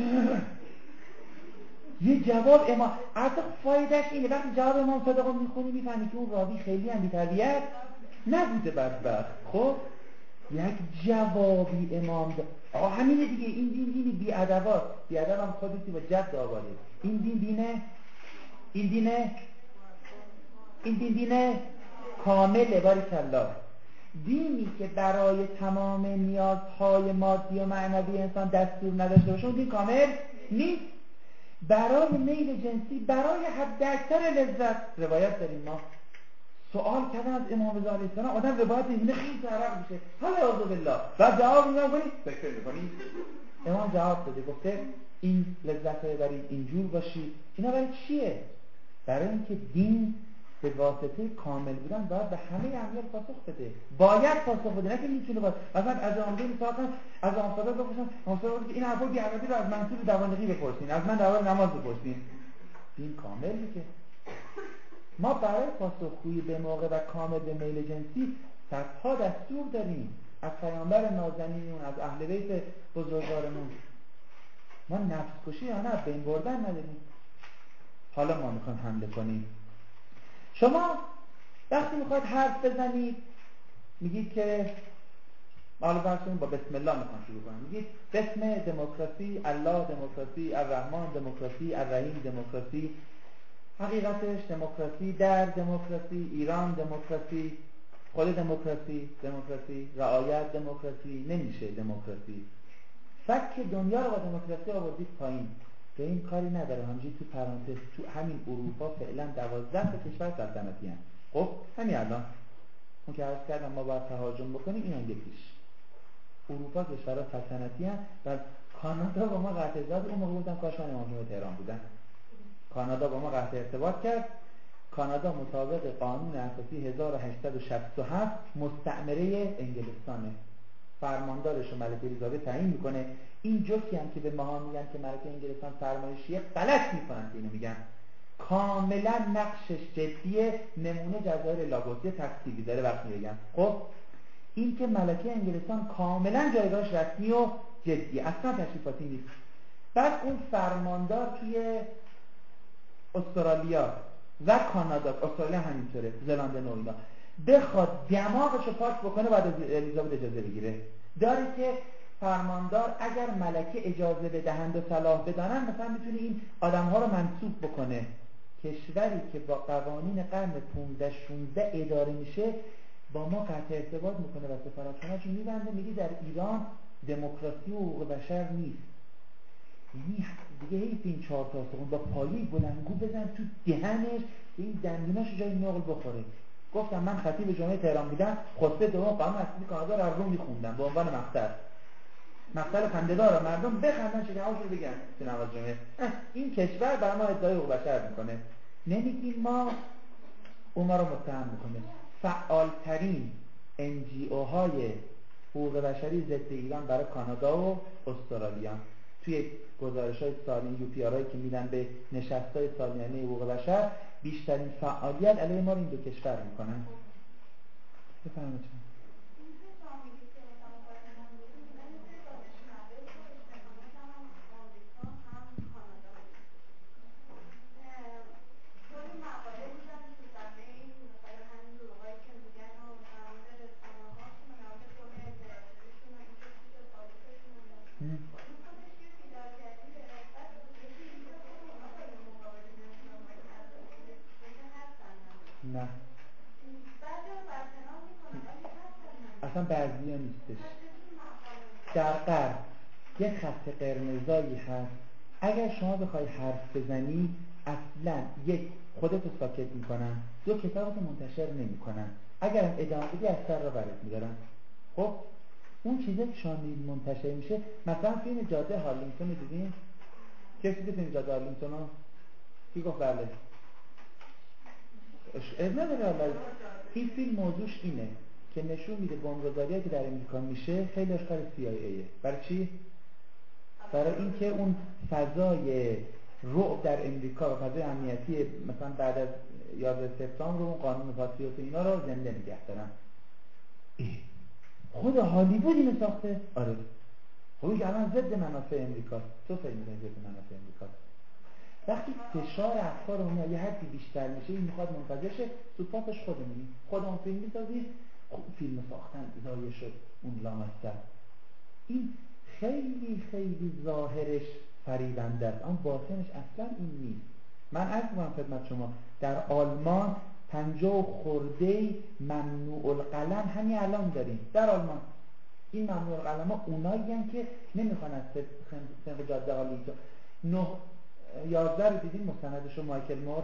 یه جواب امام اصلا فایدهش اینه وقتی جواب امام صادق رو میخونی میفهمی که اون راوی خیلی هم بی تربیت نبوده بدبخت. خب یک جوابی امام ده. آه همینه دیگه. این دین دینی بی ادبات. بی ادب هم خودتی با جد آواره. این دین دینه این دینه این دین دینه کامله. باریکالله. دینی که برای تمام نیازهای مادی و معنوی انسان دستور نداشته باشه اون دین کامل نیست. برای میل جنسی، برای حد اکثر لذت روایت داریم. ما سوال کردن از امام رضا علیه السلام، آدم روایت میبینه خیلی عرق میشه حالا اعوذ بالله، بعد جواب میدم کنید فکر میکنید. امام جواب داده گفته این لذت رو برید اینجور باشید. اینا برای چیه؟ برای اینکه دین به واسطه کامل بودن باید به همه امیال پاسخ بده. باید پاسخ بده، نه که میتونه باید. مثلا از آمده مثال کنم از آمصادق بپرسن آمصادق این حرفا بی ادبی رو از منصور دوانقی بپرسین، از من درباره نماز بپرسین. دین کامل میگه. ما برای پاسخگویی به موقع و کامل به میل جنسی صدها دستور داریم از پیامبر نازنینمون، از اهل بیت بزرگوارمون. ما نفس کشی یا نه بین بردن نداریم. حالا ما میخوایم حمله کنیم. شما وقتی میخواید حرف بزنید میگید که حالا برسونیم با بسم الله میخوام شروع کنم. میگید بسم دموکراسی، الله دموکراسی، الرحمن دموکراسی، الرحیم دموکراسی. حقیقتش دموکراسی، در دموکراسی، ایران دموکراسی، خود دموکراسی، دموکراسی، رعایت دموکراسی، نمیشه دموکراسی. فک دنیا رو با دموکراسی آوردید پایین. به این کاری نداره. همینجوری تو پرانتز تو همین اروپا فعلا دوازده تا کشور سلطنتی هست. خب همین الان اون که عرض کردم ما باید تهاجم بکنیم این هم یکیش. اروپا کشورها سلطنتی هست و کانادا با ما قطع ارتباط اون موقع بودن کاش من امام جمعه تهران بودن. کانادا با ما قطع ارتباط کرد. کانادا مطابق قانون اساسی هزار و هشتصد و شصت و هفت مستعمره انگلستانه. فرماندارش رو ملکه الیزابت تعیین میکنه. این جوکی هم که به ما میگن که ملکه انگلستان فرمایشیه غلط میکنن که اینو میگن. کاملا نقشش جدیه. نمونه جزایر لاگوسی تکسیبی داره وقتی میگن. خب این که ملکه انگلستان کاملا جایگاهش رسمی و جدیه، اصلا تشریفاتی نیست. بعد اون فرماندار توی استرالیا و کانادا، استرالیا همینطوره، زلاند نو اینا، بخواد دماغشو پاک بکنه بعد از الیزابت اجازه بگیره. داره که فرماندار اگر ملکه اجازه بدهند و صلاح بدانند مثلا میتونه این آدمها رو منصوب بکنه. کشوری که با قوانین قرن پانزده شانزده اداره میشه با ما قطع ارتباط میکنه و سفارتخونه‌شو میبنده، میگه در ایران دموکراسی و حقوق بشر نیست. یعنی دیگه حیف این چهار تا استخون با پایه بلندگو بزن تو دهنش این دندوناشو جای نقل بخوره. گفتم من خطیب جمعه تهران بودم، خطبه دوم قانون اساسی کانادا رو رو میخوندم به عنوان مقطع مقطع خنده‌دار مردم بخندن شکم‌هاشون رو بگن تو نماز جمعه. این کشور برای ما ادعای حقوق بشر میکنه. نمیگیم ما اونا رو متهم میکنه. فعالترین ان جی او های حقوق بشری ضد ایران برای کانادا و استرالیا توی گزارش‌های سالی یو پی آرایی که میدن به نشست‌های سالیانه حقوق بشر بیشترین فعالیت علیه ما رو این دو کشور میکنن. بفرمایید. بعضی ها نیستش. در غرب یه خط قرمزایی هست، اگر شما بخوای حرف بزنی اصلا یک خودتو ساکت میکنن، دو کتابتو منتشر نمیکنن، اگر هم ادامه بدی از سر را برات میدارن. خب اون چیزی که شما منتشر میشه، مثلا فیلم جاده هارلینگتون رو دیدین؟ کسی دیده فیلم جاده هارلینگتون رو؟ کی گفت بله؟ از نداره. حالا این فیلم موضوعش اینه که نشون میده بمبگذاری‌هایی که در امریکا میشه خیلی کار سی آی ایه. برای چی؟ برای اینکه اون فضای رعب در امریکا و فضای امنیتی مثلا بعد از یازده سپتامبر اون قانون پاتریوت و اینا رو زنده نگه دارن. خود هالیوود اینو ساخته؟ آره. خب این الان ضد منافع امریکاست. تو فکر می‌کنی ضد منافع امریکاست؟ وقتی فشار افکار اون یه حدی بیشتر میشه، این میخواد منفجر شه، تو پاپش خودمونی. خودمون فیلم می‌سازی، خوب فیلم ساختن ضایع شد اون لامصب. این خیلی خیلی ظاهرش فریبنده است، اما باطنش اصلا این نیست. من عرض می‌کنم خدمت شما در آلمان پنجاه خورده ممنوع القلم همین الان داریم در آلمان. این ممنوع القلم ها اونایی هستند که نمیخوان از سنف جاده هارلینگتون. نه یازده رو دیدیم مستندشو مایکل مور،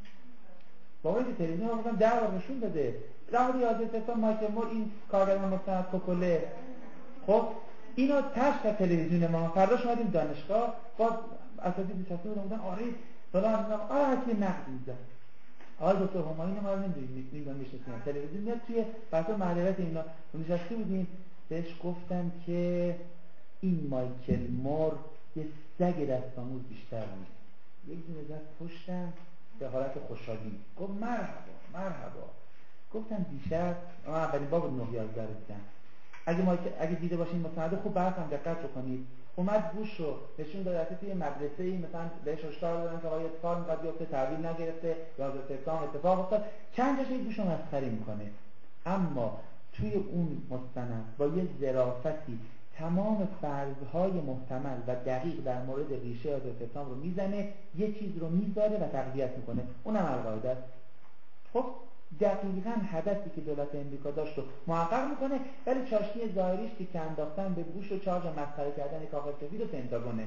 بابا این تلویزیون رو بودم ده بار نشون داده در مورد یازده سپتامبر مایکل مور این کارگردان مستند کوکوله. خب اینو تشت تلویزیون ما فرداش اومدیم دانشگاه، باز اساتید نشسته بودن آره فلان آره اصلا نقد می‌زد. آقای دکتر همایون ما رو نمی‌دونید می‌دونم میشناسین، تلویزیون میاد توی بحث معرفت اینا نشسته بودیم، بهش گفتن که این مایکل مور یه سگ دستاموز بیشتر نیست. یک دونه دست پشتم به حالت خوشحالی گفت مرحبا مرحبا. گفتم دیشب ما اولین باب نه یازده رو دیدم، اگه ما اگه دیده باشین مستند خوب برام دقت بکنید، اومد بوش رو نشون داد توی مدرسه‌ای مثلا بهش هشدار دادن که آقا اتفاق می‌خواد بیفته، تحویل نگرفته، یازده سپتامبر اتفاق افتاد، چند جاش بوش رو مسخره می‌کنه. اما توی اون مستند با یه ظرافتی تمام فرض‌های محتمل و دقیق در مورد ریشه یازده سپتامبر رو میزنه، یه چیز رو میذاره و تقویت میکنه، اونم القاعده است. خب دقیقاً هدفی که دولت امریکا داشت رو محقق میکنه، ولی چاشنی ظاهریش که انداختن به بوش و چارج مسخره کردن کاغذ سفید و پنتاگونه.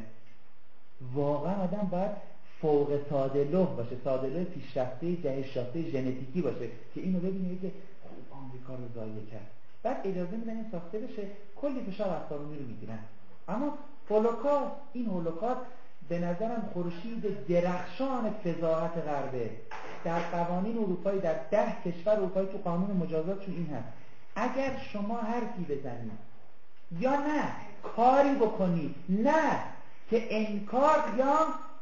واقعا آدم باید فوق ساده‌لوح باشه، ساده‌لوح پیشرفته جهش یافته ژنتیکی باشه که اینو ببینه که خوب آمریکا رو ضایع کرد. بعد اجازه میدن این ساخته بشه، کلی فشار افکارونی رو میگیرن. اما هولوکاست، این هولوکاست به نظرم خورشید درخشان فضاحت غربه. در قوانین اروپایی در ده کشور اروپایی تو قانون مجازاتشون این هست، اگر شما حرفی بزنید یا نه کاری بکنید نه که انکار یا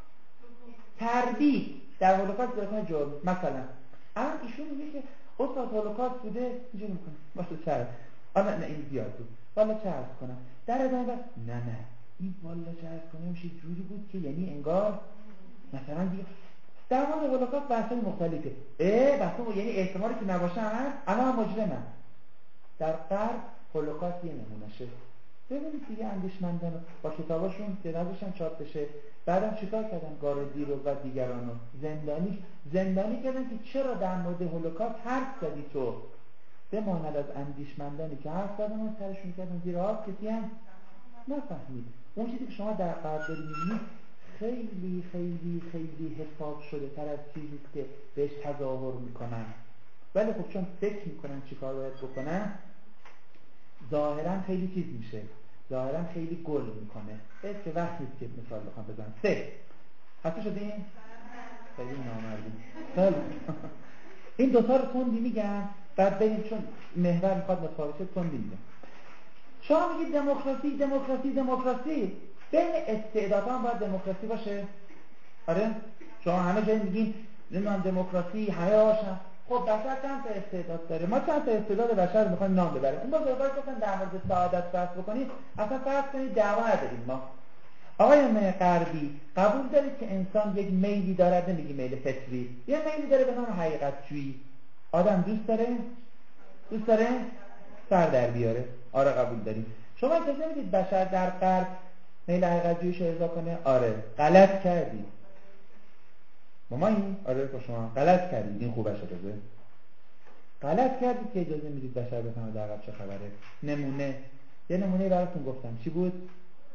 تردید، در هولوکاست بکنه جرم. مثلا الان ایشون میگه که استاد هولوکاست بوده، اینجوری میکنه واسه چرا آره نه این زیاد بود والا چه عرض کنم در ادامه بس نه نه این والا چه عرض کنم میشه جوری بود که یعنی انگار مثلا دیگه در مورد هولوکاست بحثای مختلفه. اه بحثا یعنی احتمالی که نباشه هم الان مجرمن. در غرب هولوکاست یه نمونهشه. ببینید دیگه اندیشمندان با کتاباشون که نذاشتن چاپ بشه، بعدم چیکار کردن؟ گاردی رو و دیگرانو زندانی زندانی کردن که چرا در مورد هولوکاست حرف زدی تو؟ بماند از اندیشمندانی که حرف زدن و سرشون کردن زیر آب، کسی هم نفهمید. اون چیزی که شما در غرب می‌بینید خیلی خیلی خیلی حساب شده تر از چیزی که بهش تظاهر میکنن، ولی خب چون فکر میکنن چی کار باید بکنن ظاهرا خیلی چیز میشه، ظاهرا خیلی گل میکنه. بس که وقت نیست که مثال بخوام بزنم. سه حتی شده این خیلی نامردی خیلی این دوتا رو تندی میگم بعد بریم چون محور میخواد متفاوته تندی میگم. شما میگید دموکراسی دموکراسی دموکراسی، بین استعدادها هم باید دموکراسی باشه. آره شما همه جایی میگین نمیدونم دموکراسی همه باشن، خب بشر چند تا استعداد داره؟ ما چند تا استعداد بشر میخوایم نام ببریم. اون بزرگوار گفتن در مورد سعادت بحث بکنید، اصلا فرض کنید دعوا نداریم ما. آقایان غربی قبول دارید که انسان یک میلی دارد، نمیگی میل فطری، یه میلی داره به نام حقیقت جویی. آدم دوست داره دوست داره سر در بیاره. آره قبول داریم. شما اجازه میدید بشر در غرب میل حقیقت جوییش رو ارضا کنه؟ آره غلط کردید. ماما این آره با شما غلط کردید، این خوبه شده غلط کردید که اجازه میدید بشر بفهمه در عقب چه خبره. نمونه یه نمونه براتون گفتم چی بود؟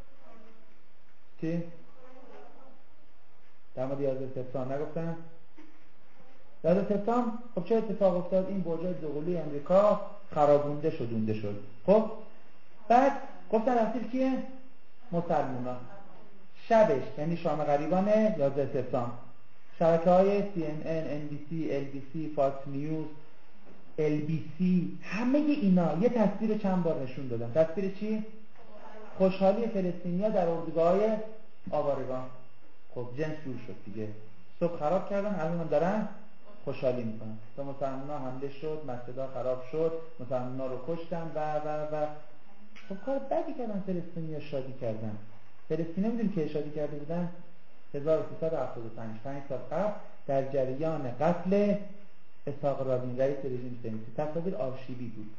چی؟ در مورد یازده سپتامبر نگفتم؟ یازده سپتامبر خب چه اتفاق افتاد؟ این برج‌های دوقلوی امریکا خرابونده شدونده شد. خب بعد گفتن رفتیر کیه؟ مسلمونا. شبش یعنی شام غریبان یازده سپتامبر شبکه‌های سی ان ان، ان بی سی، ال بی سی، فاکس نیوز، ال بی سی، همه اینا یه تصویر چند بار نشون دادن. تصویر چی؟ خوشحالی فلسطینی‌ها در اردوگاه‌های آوارگان. خب جنس جور شد دیگه. صبح خراب کردن، الان دارن خوشحالی میکنن. تا مسلمان‌ها حمله شد، مسجدها خراب شد، مسلمان‌ها رو کشتن و و و خب کار بدی کردن. فلسطینی‌ها شادی کردن. فلسطینی‌ها میدونی که شادی کرده بودن؟ هزار و سیصد و هفتاد و پنج، پنج سال قبل در جریان قتل اسحاق رابین رئیس رژیم صهیونیستی. تصاویر آرشیوی بود.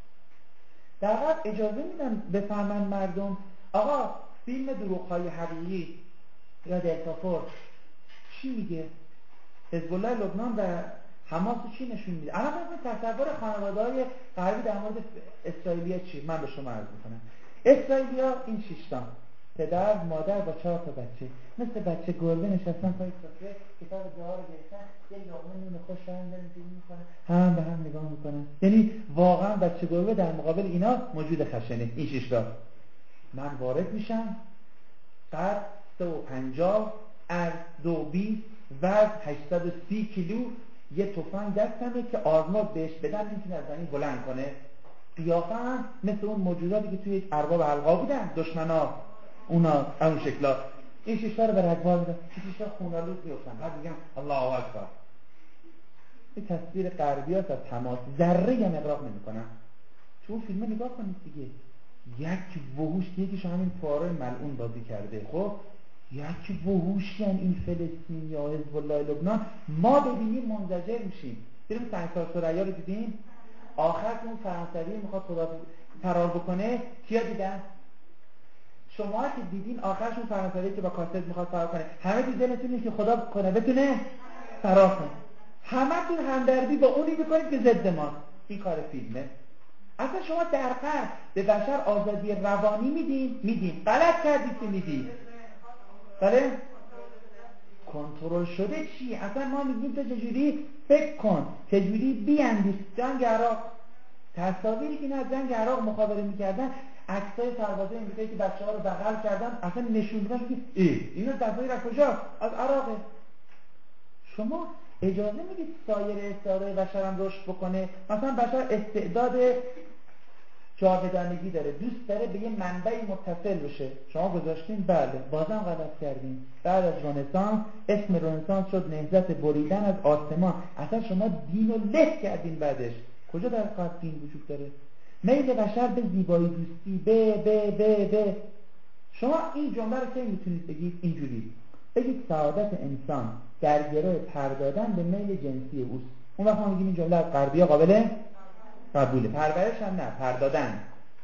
در واقع اجازه میدن بفهمن مردم آقا فیلم دروغ‌های حقیقی یا دلتا فورس چی میگه؟ حزب الله لبنان و حماس چی نشون میده؟ الان مثلا تصور خانواده‌های غربی در مورد اسرائیلیا چی؟ من به شما عرض میکنم. اسرائیلیا این شش تا پدر، مادر با چهار تا بچه، مثل بچه گربه نشستن پای سفره، کتاب دعا رو گرفتن، یه لقمه نون خوش دارن می‌خورن، هم به هم نگاه میکنن. یعنی واقعا بچه گربه در مقابل اینا موجود خشنه. این شش تا. من وارد میشم، قد سه و پنجاه، عرض دو و بیست، وزن هشتصد و سی کیلو، یه تفنگ دستمه که آرنولد بهش بدن میتونه از زمین بلند کنه. قیافه هم مثل اون موجوداتی که توی ارباب حلقا بودن، دشمنا اونا اون شکلا. این شش تا رو به رگبار میدن، شش تا خونالود میفتن، بعد میگن الله اکبر. این تصویر غربی هست از تماس، ذره هم اغراق نمیکنن. تو اون فیلم نگاه کنید دیگه، یک وحوش که یکیش همین فاره ملعون بازی کرده. خب یک وحوشی هم این فلسطین یا حزب الله لبنان. ما ببینیم منزجر میشیم. فیلم سنگسار ثریا رو دیدین؟ آخر اون فرانسوی میخواد خدا فرار بکنه، کیا دیدن؟ شما که دیدین آخرشون فرانسوی که با کاست میخواد فرار کنه، همه دیدنتونه که خدا کنه بتونه فرار کنه. همه تون همدردی با اونی بکنید که ضد ما. این کار فیلمه. اصلا شما در قرد به بشر آزادی روانی میدین؟ میدین. غلط کردید که میدین. بله؟ کنترل شده چی؟ اصلا ما میگیم تو چجوری فکر کن، چجوری بیاندیش. جنگ عراق، تصاویری که از جنگ عراق مخابره میکردن، عکسای سربازای امریکایی که بچه‌ها رو بغل کردن، اصلا نشون دادن که ای اینا تصاویر از کجا؟ از عراقه. شما اجازه میدید سایر استعدادهای بشر هم رشد بکنه؟ مثلا بشر استعداد جاودانگی داره، دوست داره به یه منبعی متصل بشه. شما گذاشتین؟ بله، بازم غلط کردین. بعد از رنسانس، اسم رنسانس شد نهضت بریدن از آسمان. اصلا شما دین رو له کردین بعدش. کجا در قلب دین وجود داره؟ میل بشر به زیبایی دوستی، به به به به شما این جمله رو که میتونید بگید اینجوری بگید سعادت انسان در گروه پردادن به میل جنسی اوست. اون وقت ما میگیم این جمله از غربی‌ها قابل قبوله. پرورش هم نه، پردادن.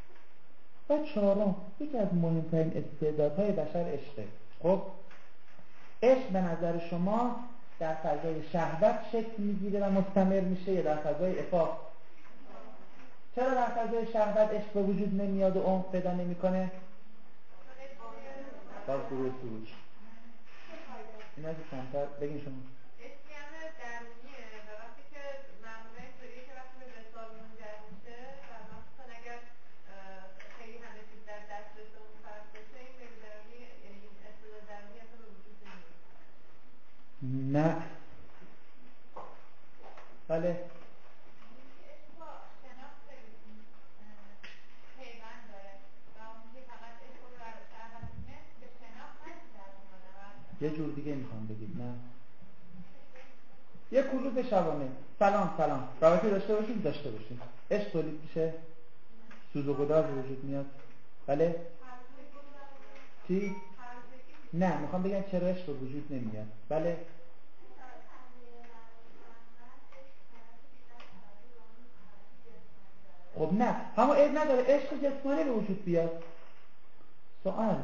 و چهارم، یکی از مهمترین استعدادهای بشر عشقه. خب عشق به نظر شما در فضای شهوت شکل میگیره و مستمر میشه یا در فضای عفاف؟ چرا در فضای شهوت عشق به وجود نمیاد و عمق پیدا نمیکنه؟ باز گروه سروش این از کمتر بگین شما. اسمی درونیه و وقتی که معمولا اینطوریه که وقتی به وصال منجر میشه و مثلا اگر خیلی همه چیز در دسترس اون فرد باشه، این میل درونی یعنی این استعداد درونی اصلا به وجود نمیاد. نه بله یه جور دیگه میخوام بگید. نه یه کلوپ شبانه سلام سلام رابطه داشته باشیم داشته باشیم عشق تولید میشه، سوز و گداز وجود میاد. بله چی؟ نه میخوام بگم چرا عشق به وجود نمیاد. بله خب نه همون عیب نداره عشق جسمانی به وجود بیاد. سوال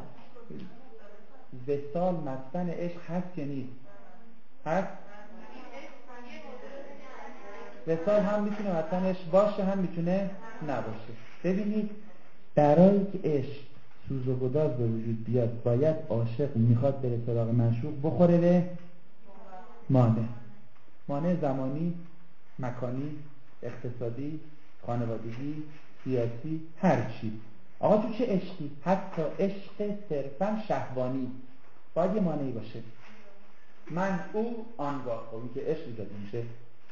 وصال مستن عشق هست یا نیست؟ هست؟ وصال هم میتونه متنش باشه هم میتونه نباشه. ببینید برای که عشق سوز و گداز به وجود بیاد باید عاشق میخواد بره سراغ معشوق بخوره به مانع، مانع زمانی، مکانی، اقتصادی، خانوادگی، سیاسی، هر چی. آقا تو چه عشقی؟ حتی عشق صرفا شهوانی باید یه مانعی باشه. من او آنگاه، خب این که عشق ایجاد میشه.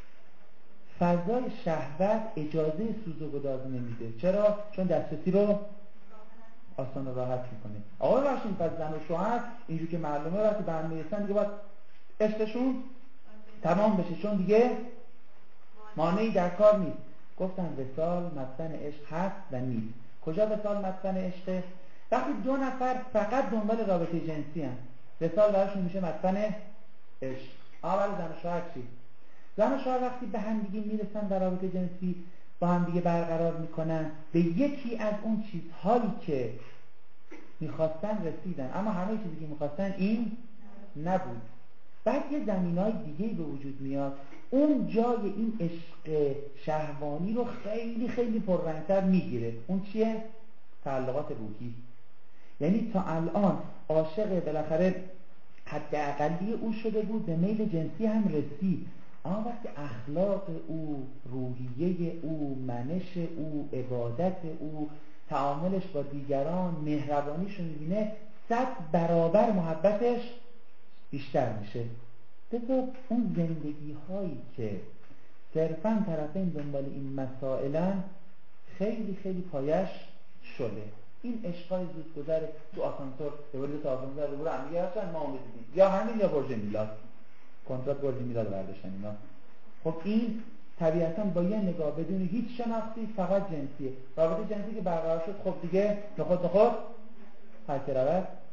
فضای شهوت اجازه سوز و گداز نمیده. چرا؟ چون دسترسی رو آسان و راحت میکنه. آقا باشین پس زن و شوهر اینجور که معلومه وقتی به هم میرسن دیگه باید عشقشون تمام بشه، چون دیگه مانعی در کار نیست. گفتن وصال مطلن عشق هست و نیست. کجا وصال مطلن عشقه؟ وقتی دو نفر فقط دنبال رابطه جنسی هست، وصال براشون میشه مطلن عشق. اما برای زن و شوهر چی؟ زن و شوهر وقتی به هم دیگه میرسن در رابطه جنسی با هم دیگه برقرار میکنن، به یکی از اون چیزهایی که میخواستن رسیدن، اما همه چیزی که میخواستن این نبود. بعد یه زمینای دیگه به وجود میاد، اون جای این عشق شهوانی رو خیلی خیلی پررنگتر میگیره. اون چیه؟ تعلقات روحی. یعنی تا الان عاشق بالاخره حد اقلی او شده بود، به میل جنسی هم رسید، اما وقتی اخلاق او، روحیه او، منش او، عبادت او، تعاملش با دیگران، مهربانیشو میبینه، صد برابر محبتش بیشتر میشه. بذار اون زندگی هایی که صرفاً طرفین دنبال این مسائلن خیلی خیلی پایش شده. این عشقای زود گذره تو آسانسور به ولید آسانسور رو برو هم دیگه هستن ما اون دیدیم، یا همین یا برج میلاد، کنترات برج میلاد برداشتن اینا. خب این طبیعتاً با یه نگاه بدون هیچ شناختی فقط جنسیه. رابطه جنسی که برقرار شد خب دیگه نخود نخود هر که رود